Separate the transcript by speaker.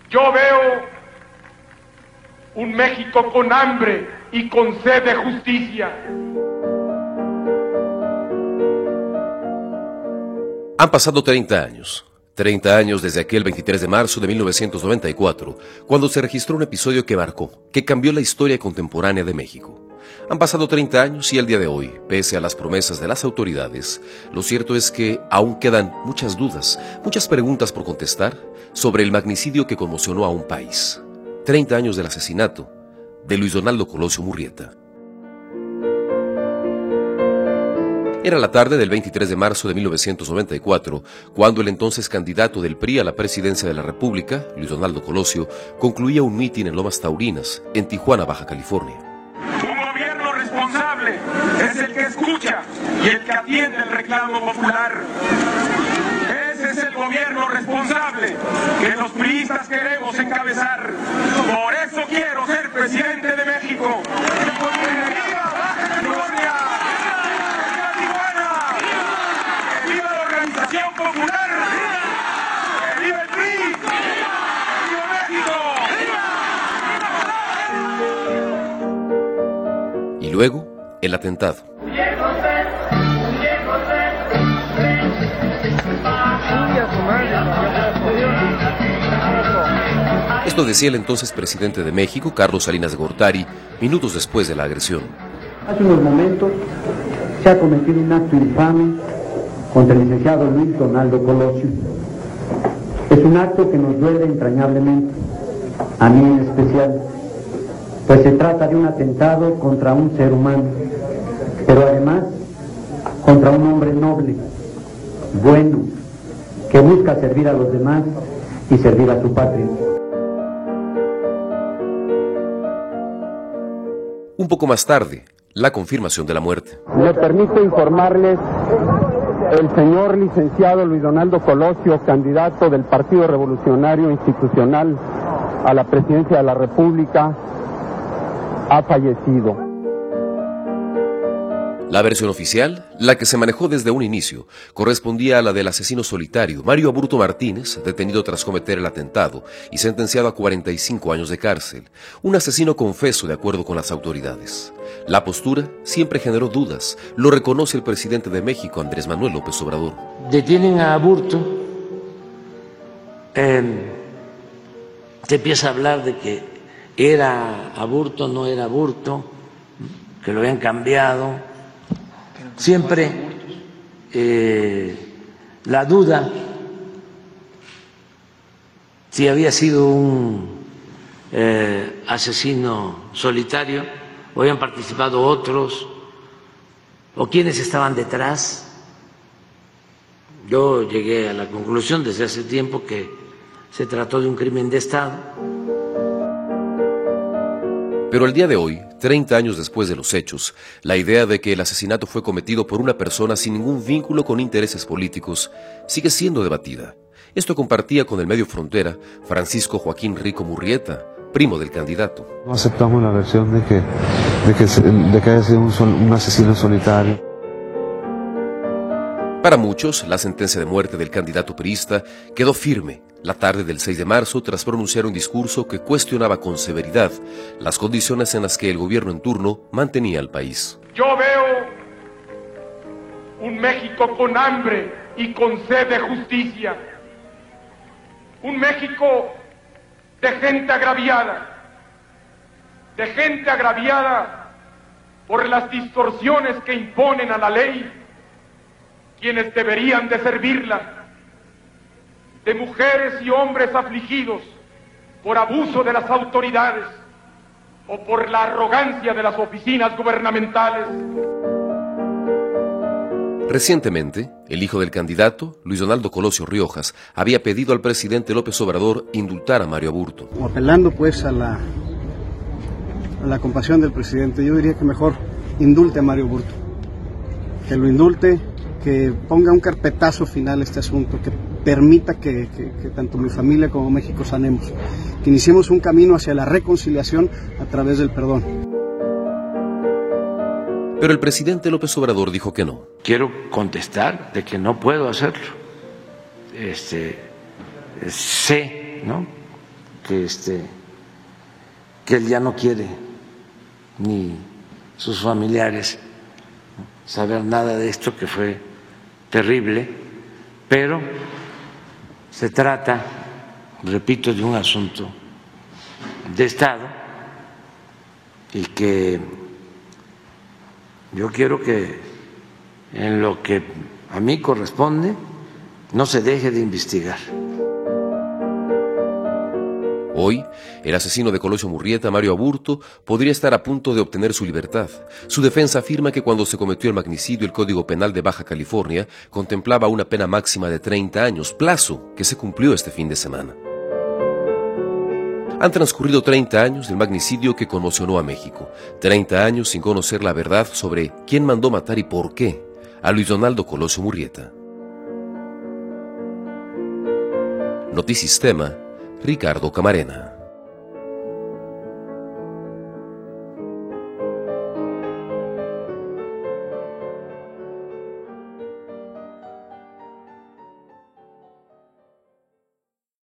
Speaker 1: Yo veo un México con hambre y con sed de justicia.
Speaker 2: Han pasado 30 años. 30 años desde aquel 23 de marzo de 1994, cuando se registró un episodio que marcó, que cambió la historia contemporánea de México. Han pasado 30 años y al día de hoy, pese a las promesas de las autoridades, lo cierto es que aún quedan muchas dudas, muchas preguntas por contestar sobre el magnicidio que conmocionó a un país. 30 años del asesinato de Luis Donaldo Colosio Murrieta. Era la tarde del 23 de marzo de 1994, cuando el entonces candidato del PRI a la presidencia de la República, Luis Donaldo Colosio, concluía un mitin en Lomas Taurinas, en Tijuana, Baja California.
Speaker 1: Un gobierno responsable es el que escucha y el que atiende el reclamo popular. Ese es el gobierno responsable que los priistas queremos encabezar. Por eso quiero ser presidente de México. ¡Viva Baja California! Popular, ¡viva el PRI! ¡Viva
Speaker 2: México! Y luego, el atentado. Esto decía el entonces presidente de México, Carlos Salinas de Gortari, minutos después de la agresión.
Speaker 3: Hace unos momentos se ha cometido un acto infame contra el licenciado Luis Donaldo Colosio. Es un acto que nos duele entrañablemente, a mí en especial, pues se trata de un atentado contra un ser humano, pero además contra un hombre noble, bueno, que busca servir a los demás y servir a su patria.
Speaker 2: Un poco más tarde, la confirmación de la muerte.
Speaker 4: Me permito informarles, el señor licenciado Luis Donaldo Colosio, candidato del Partido Revolucionario Institucional a la presidencia de la República, ha fallecido.
Speaker 2: La versión oficial, la que se manejó desde un inicio, correspondía a la del asesino solitario Mario Aburto Martínez, detenido tras cometer el atentado y sentenciado a 45 años de cárcel, un asesino confeso de acuerdo con las autoridades. La postura siempre generó dudas, lo reconoce el presidente de México, Andrés Manuel López Obrador.
Speaker 5: Detienen a Aburto, se empieza a hablar de que era Aburto, no era Aburto, que lo habían cambiado. Siempre la duda si había sido un asesino solitario o habían participado otros o quiénes estaban detrás. Yo llegué a la conclusión desde hace tiempo que se trató de un crimen de Estado.
Speaker 2: Pero el día de hoy, 30 años después de los hechos, la idea de que el asesinato fue cometido por una persona sin ningún vínculo con intereses políticos sigue siendo debatida. Esto compartía con el medio Frontera Francisco Joaquín Rico Murrieta, primo del candidato.
Speaker 6: No aceptamos la versión de que haya sido un asesino solitario.
Speaker 2: Para muchos, la sentencia de muerte del candidato priista quedó firme la tarde del 6 de marzo tras pronunciar un discurso que cuestionaba con severidad las condiciones en las que el gobierno en turno mantenía al país.
Speaker 1: Yo veo un México con hambre y con sed de justicia. Un México de gente agraviada por las distorsiones que imponen a la ley quienes deberían de servirla, de mujeres y hombres afligidos por abuso de las autoridades o por la arrogancia de las oficinas gubernamentales.
Speaker 2: Recientemente, el hijo del candidato, Luis Donaldo Colosio Riojas, había pedido al presidente López Obrador indultar a Mario Aburto.
Speaker 7: Apelando pues a la compasión del presidente, yo diría que mejor indulte a Mario Aburto, que lo indulte, que ponga un carpetazo final a este asunto, que permita que tanto mi familia como México sanemos, que iniciemos un camino hacia la reconciliación a través del perdón.
Speaker 2: Pero el presidente López Obrador dijo que no.
Speaker 5: Quiero contestar de que no puedo hacerlo. Sé, ¿no?, que él ya no quiere, ni sus familiares, saber nada de esto, que fue terrible, pero se trata, repito, de un asunto de Estado y que yo quiero que en lo que a mí corresponde no se deje de investigar.
Speaker 2: Hoy, el asesino de Colosio Murrieta, Mario Aburto, podría estar a punto de obtener su libertad. Su defensa afirma que cuando se cometió el magnicidio, el Código Penal de Baja California contemplaba una pena máxima de 30 años, plazo que se cumplió este fin de semana. Han transcurrido 30 años del magnicidio que conmocionó a México. 30 años sin conocer la verdad sobre quién mandó matar y por qué a Luis Donaldo Colosio Murrieta. Notisistema, Ricardo Camarena.